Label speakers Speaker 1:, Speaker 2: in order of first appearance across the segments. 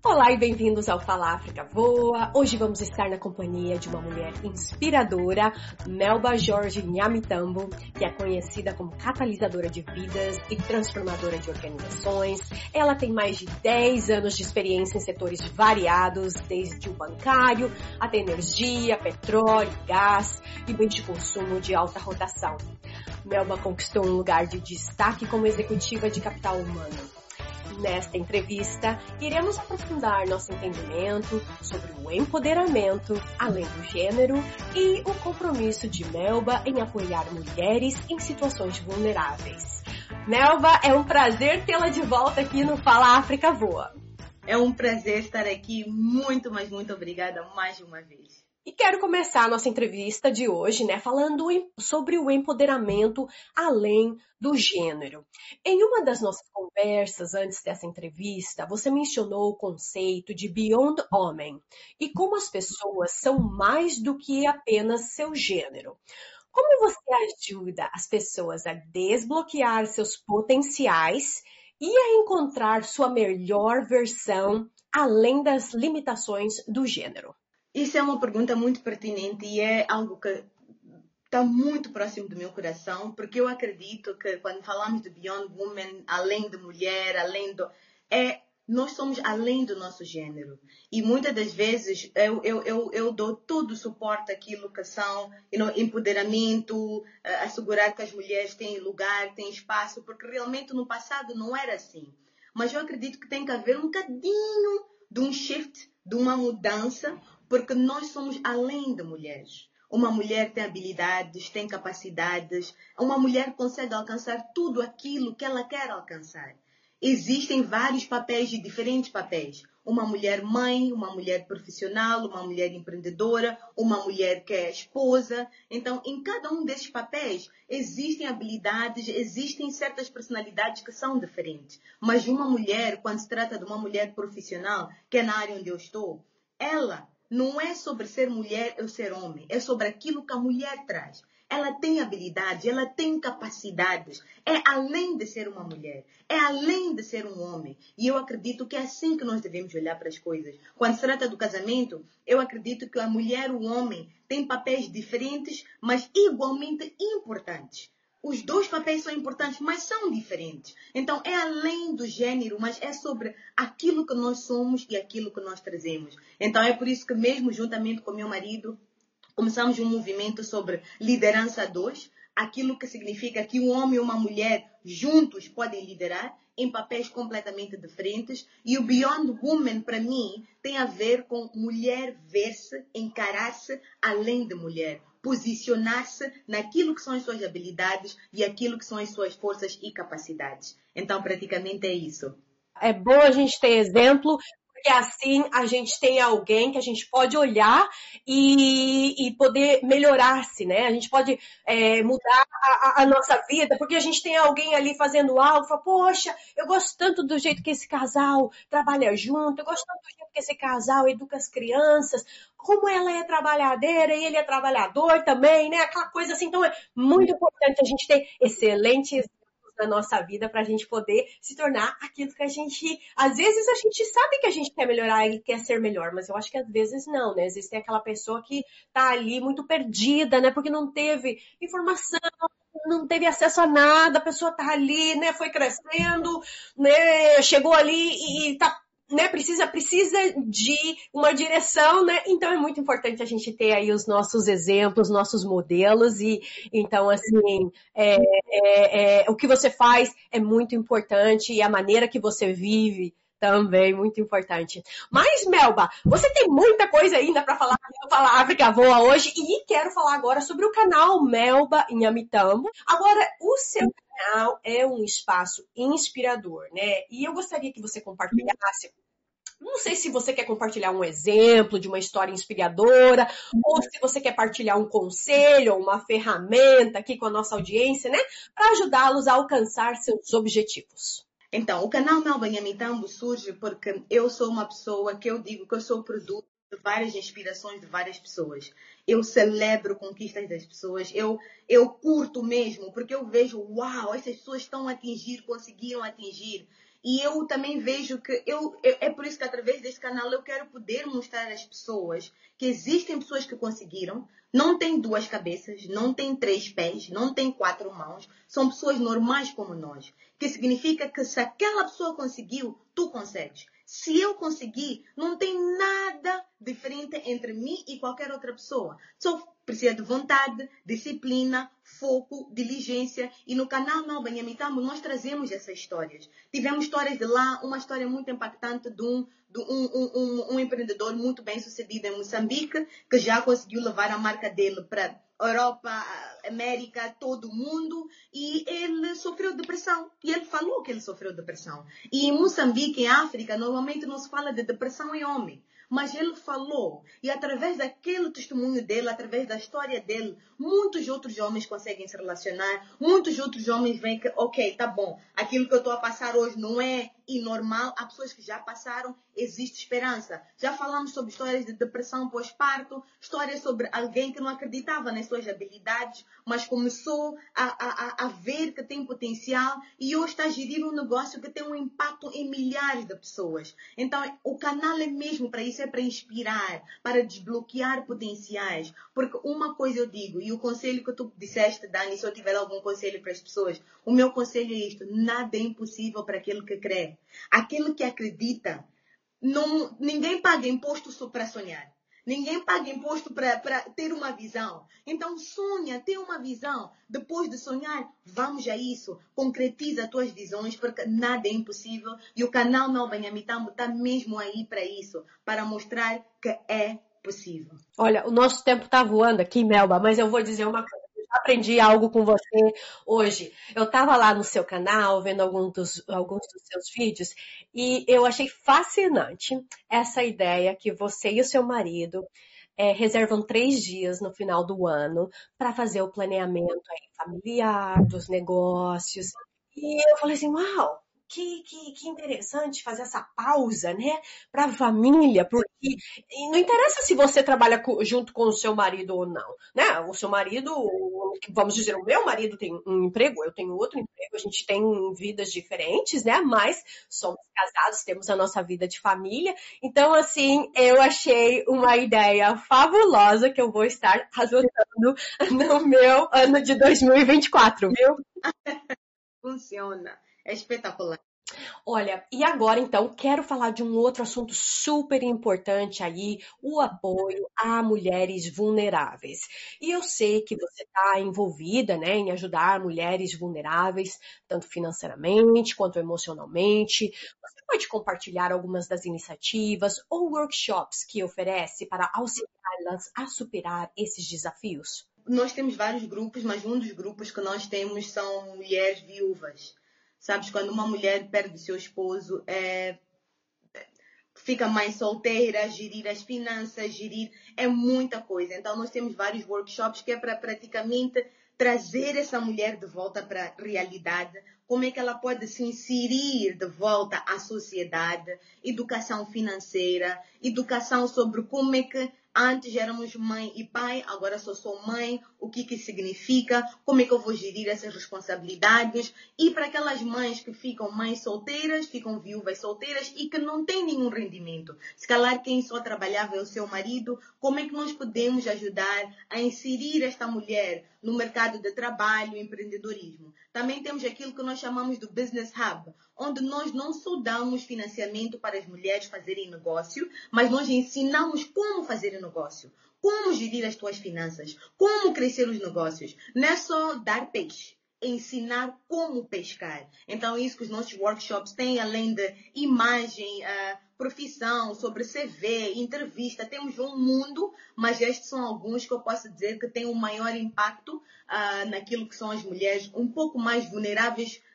Speaker 1: Olá e bem-vindos ao Fala África Voa. Hoje vamos estar na companhia de uma mulher inspiradora, Melba Jorge Nyamitambo, que é conhecida como catalisadora de vidas e transformadora de organizações. Ela tem mais de 10 anos de experiência em setores variados, desde o bancário até energia, petróleo, gás e bens de consumo de alta rotação. Melba conquistou um lugar de destaque como executiva de capital humano. Nesta entrevista, iremos aprofundar nosso entendimento sobre o empoderamento, além do gênero, e o compromisso de Melba em apoiar mulheres em situações vulneráveis. Melba, é um prazer tê-la de volta aqui no Fala África Voa.
Speaker 2: É um prazer estar aqui. Muito, mas muito obrigada mais uma vez.
Speaker 1: E quero começar a nossa entrevista de hoje, falando sobre o empoderamento além do gênero. Em uma das nossas conversas antes dessa entrevista, você mencionou o conceito de Beyond Homem e como as pessoas são mais do que apenas seu gênero. Como você ajuda as pessoas a desbloquear seus potenciais e a encontrar sua melhor versão além das limitações do gênero?
Speaker 2: Isso é uma pergunta muito pertinente e é algo que está muito próximo do meu coração, porque eu acredito que quando falamos de Beyond Woman, além de mulher, nós somos além do nosso gênero. E muitas das vezes eu dou todo o suporte àquilo que são empoderamento, assegurar que as mulheres têm lugar, têm espaço, porque realmente no passado não era assim. Mas eu acredito que tem que haver um bocadinho de um shift, de uma mudança, porque nós somos além de mulheres. Uma mulher tem habilidades, tem capacidades. Uma mulher consegue alcançar tudo aquilo que ela quer alcançar. Existem vários papéis e diferentes papéis. Uma mulher mãe, uma mulher profissional, uma mulher empreendedora, uma mulher que é esposa. Então, em cada um desses papéis, existem habilidades, existem certas personalidades que são diferentes. Mas uma mulher, quando se trata de uma mulher profissional, que é na área onde eu estou, ela não é sobre ser mulher ou ser homem, é sobre aquilo que a mulher traz. Ela tem habilidades, ela tem capacidades, é além de ser uma mulher, é além de ser um homem. E eu acredito que é assim que nós devemos olhar para as coisas. Quando se trata do casamento, eu acredito que a mulher e o homem têm papéis diferentes, mas igualmente importantes. Os dois papéis são importantes, mas são diferentes. Então, é além do gênero, mas é sobre aquilo que nós somos e aquilo que nós trazemos. Então, é por isso que mesmo juntamente com meu marido, começamos um movimento sobre liderança 2, aquilo que significa que um homem e uma mulher juntos podem liderar em papéis completamente diferentes. E o Beyond Woman, para mim, tem a ver com mulher ver-se, encarar-se além de mulher. Posicionar-se naquilo que são as suas habilidades e aquilo que são as suas forças e capacidades. Então, praticamente é isso.
Speaker 1: É bom a gente ter exemplo, porque assim a gente tem alguém que a gente pode olhar e poder melhorar-se, A gente pode mudar a nossa vida, porque a gente tem alguém ali fazendo algo, fala, poxa, eu gosto tanto do jeito que esse casal trabalha junto, eu gosto tanto do jeito que esse casal educa as crianças, como ela é trabalhadeira e ele é trabalhador também, Aquela coisa assim, então é muito importante a gente ter excelentes da nossa vida para a gente poder se tornar aquilo que a gente... Às vezes a gente sabe que a gente quer melhorar e quer ser melhor, mas eu acho que às vezes não, Às vezes tem aquela pessoa que tá ali muito perdida, Porque não teve informação, não teve acesso a nada, a pessoa tá ali, Foi crescendo, Chegou ali e tá... Precisa de uma direção, Então é muito importante a gente ter aí os nossos exemplos, nossos modelos e então assim o que você faz é muito importante e a maneira que você vive também muito importante. Mas, Melba, você tem muita coisa ainda para falar no Fala África Voa hoje e quero falar agora sobre o canal Melba Nyamitambo. Agora, o seu canal é um espaço inspirador, E eu gostaria que você compartilhasse. Não sei se você quer compartilhar um exemplo de uma história inspiradora, ou se você quer partilhar um conselho ou uma ferramenta aqui com a nossa audiência, para ajudá-los a alcançar seus objetivos.
Speaker 2: Então, o canal Melba Nyamitambo surge porque eu sou uma pessoa que eu digo que eu sou produto de várias inspirações de várias pessoas. Eu celebro conquistas das pessoas. Eu curto mesmo, porque eu vejo, uau, essas pessoas estão a atingir, conseguiram atingir. E eu também vejo que é por isso que através desse canal eu quero poder mostrar às pessoas que existem pessoas que conseguiram, não têm 2 cabeças, não têm 3 pés, não têm 4 mãos, são pessoas normais como nós. Que significa que se aquela pessoa conseguiu, tu consegues. Se eu conseguir, não tem nada diferente entre mim e qualquer outra pessoa. Só precisa de vontade, disciplina, foco, diligência. E no canal Melba Nhamitamo nós trazemos essas histórias. Tivemos histórias de lá, uma história muito impactante de um empreendedor muito bem sucedido em Moçambique, que já conseguiu levar a marca dele para Europa, América, todo o mundo, e ele sofreu depressão. E ele falou que ele sofreu depressão. E em Moçambique, em África, normalmente não se fala de depressão em homem. Mas ele falou, e através daquele testemunho dele, através da história dele, muitos outros homens conseguem se relacionar, muitos outros homens veem que, ok, tá bom, aquilo que eu estou a passar hoje não é normal, há pessoas que já passaram, existe esperança. Já falamos sobre histórias de depressão pós-parto, histórias sobre alguém que não acreditava nas suas habilidades, mas começou a ver que tem potencial e hoje está a gerir um negócio que tem um impacto em milhares de pessoas. Então, o canal é mesmo para isso, é para inspirar, para desbloquear potenciais. Porque uma coisa eu digo, e o conselho que tu disseste, Dani, se eu tiver algum conselho para as pessoas, o meu conselho é isto: nada é impossível para aquele que crê. Aquele que acredita, ninguém paga imposto só para sonhar. Ninguém paga imposto para ter uma visão. Então sonha, tem uma visão. Depois de sonhar, vamos a isso. Concretiza as tuas visões, porque nada é impossível. E o canal Melba Nhamitamo está mesmo aí para isso. Para mostrar que é possível.
Speaker 1: Olha, o nosso tempo está voando aqui, Melba, mas eu vou dizer uma coisa. Eu já aprendi algo com você hoje. Eu estava lá no seu canal, vendo alguns dos seus vídeos, e eu achei fascinante essa ideia que você e o seu marido reservam 3 dias no final do ano para fazer o planeamento aí familiar, dos negócios. E eu falei assim, uau! Que interessante fazer essa pausa, né, para a família, porque não interessa se você trabalha junto com o seu marido ou não, né? O seu marido, vamos dizer, o meu marido tem um emprego, eu tenho outro emprego, a gente tem vidas diferentes, né? Mas somos casados, temos a nossa vida de família. Então, assim, eu achei uma ideia fabulosa que eu vou estar adotando no meu ano de 2024, viu?
Speaker 2: Funciona. É espetacular.
Speaker 1: Olha, e agora então quero falar de um outro assunto super importante aí, o apoio a mulheres vulneráveis. E eu sei que você está envolvida, né, em ajudar mulheres vulneráveis, tanto financeiramente quanto emocionalmente. Você pode compartilhar algumas das iniciativas ou workshops que oferece para auxiliá-las a superar esses desafios?
Speaker 2: Nós temos vários grupos, mas um dos grupos que nós temos são mulheres viúvas. Sabes, quando uma mulher perde seu esposo, fica mãe solteira, gerir as finanças, é muita coisa. Então nós temos vários workshops que é para praticamente trazer essa mulher de volta para a realidade, como é que ela pode se inserir de volta à sociedade, educação financeira, educação sobre como é que antes éramos mãe e pai, agora só sou mãe, o que significa, como é que eu vou gerir essas responsabilidades. E para aquelas mães que ficam mães solteiras, ficam viúvas solteiras e que não têm nenhum rendimento. Se calhar quem só trabalhava é o seu marido, como é que nós podemos ajudar a inserir esta mulher no mercado de trabalho e empreendedorismo? Também temos aquilo que nós chamamos do Business Hub, onde nós não só damos financiamento para as mulheres fazerem negócio, mas nós ensinamos como fazer negócio, como gerir as tuas finanças, como crescer os negócios. Não é só dar peixe, é ensinar como pescar. Então, isso que os nossos workshops têm, além de imagem, profissão, sobre CV, entrevista, temos um mundo, mas estes são alguns que eu posso dizer que têm um maior impacto naquilo que são as mulheres um pouco mais vulneráveis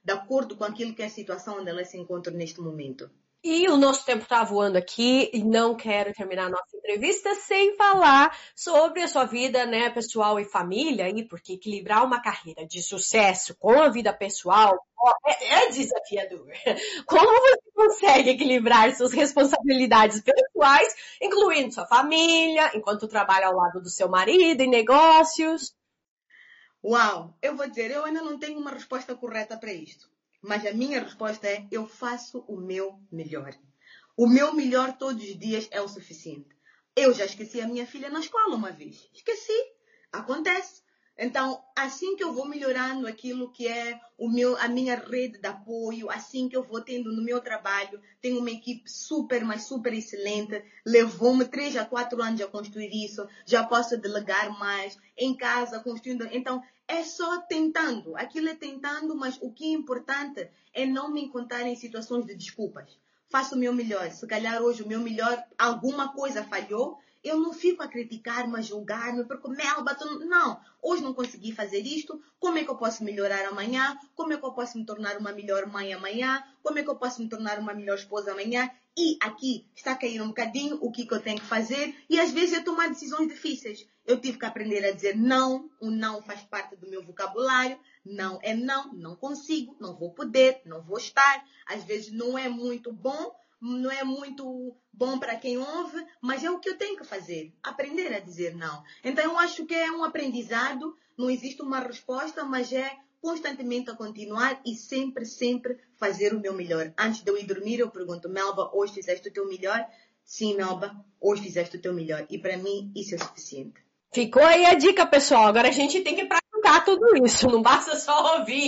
Speaker 2: de acordo com aquilo que é a situação onde ela se encontra neste momento.
Speaker 1: E o nosso tempo está voando aqui e não quero terminar a nossa entrevista sem falar sobre a sua vida, né, pessoal e família, porque equilibrar uma carreira de sucesso com a vida pessoal é desafiador. Como você consegue equilibrar suas responsabilidades pessoais, incluindo sua família, enquanto trabalha ao lado do seu marido em negócios?
Speaker 2: Uau, eu vou dizer, eu ainda não tenho uma resposta correta para isto. Mas a minha resposta é, eu faço o meu melhor. O meu melhor todos os dias é o suficiente. Eu já esqueci a minha filha na escola uma vez. Esqueci. Acontece. Então, assim que eu vou melhorando aquilo que é a minha rede de apoio, assim que eu vou tendo no meu trabalho, tenho uma equipe super, mas super excelente, levou-me 3 a 4 anos a construir isso, já posso delegar mais, em casa, construindo. Então, é só tentando. Aquilo é tentando, mas o que é importante é não me encontrar em situações de desculpas. Faço o meu melhor. Se calhar hoje o meu melhor, alguma coisa falhou, eu não fico a criticar-me, a julgar-me, porque Melba, não, hoje não consegui fazer isto, como é que eu posso melhorar amanhã? Como é que eu posso me tornar uma melhor mãe amanhã? Como é que eu posso me tornar uma melhor esposa amanhã? E aqui está a cair um bocadinho o que eu tenho que fazer e às vezes eu tomar decisões difíceis. Eu tive que aprender a dizer não, o não faz parte do meu vocabulário, não é não, não consigo, não vou poder, não vou estar. Às vezes não é muito bom, não é muito bom para quem ouve, mas é o que eu tenho que fazer, aprender a dizer não. Então eu acho que é um aprendizado, não existe uma resposta, mas é constantemente a continuar e sempre, sempre fazer o meu melhor. Antes de eu ir dormir, eu pergunto, Melba, hoje fizeste o teu melhor? Sim, Melba, hoje fizeste o teu melhor. E para mim, isso é suficiente.
Speaker 1: Ficou aí a dica, pessoal. Agora a gente tem que praticar tudo isso, não basta só ouvir.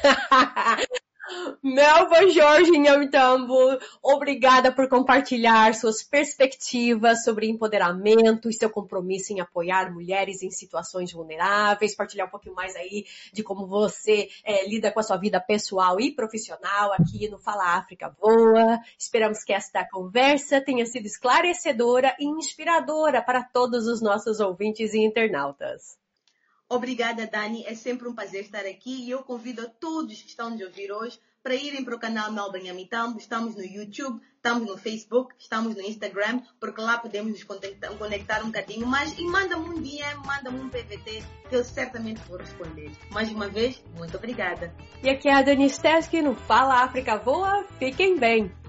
Speaker 1: Melba Jorge Nhamtambo, obrigada por compartilhar suas perspectivas sobre empoderamento e seu compromisso em apoiar mulheres em situações vulneráveis, partilhar um pouquinho mais aí de como você lida com a sua vida pessoal e profissional aqui no Fala África Voa. Esperamos que esta conversa tenha sido esclarecedora e inspiradora para todos os nossos ouvintes e internautas.
Speaker 2: Obrigada, Dani. É sempre um prazer estar aqui e eu convido a todos que estão de ouvir hoje para irem para o canal Melba Nhamtambo. Estamos no YouTube, estamos no Facebook, estamos no Instagram, porque lá podemos nos conectar um bocadinho mais. E manda-me um DM, manda-me um PVT, que eu certamente vou responder. Mais uma vez, muito obrigada.
Speaker 1: E aqui é a Dani Steski no Fala África Voa. Fiquem bem!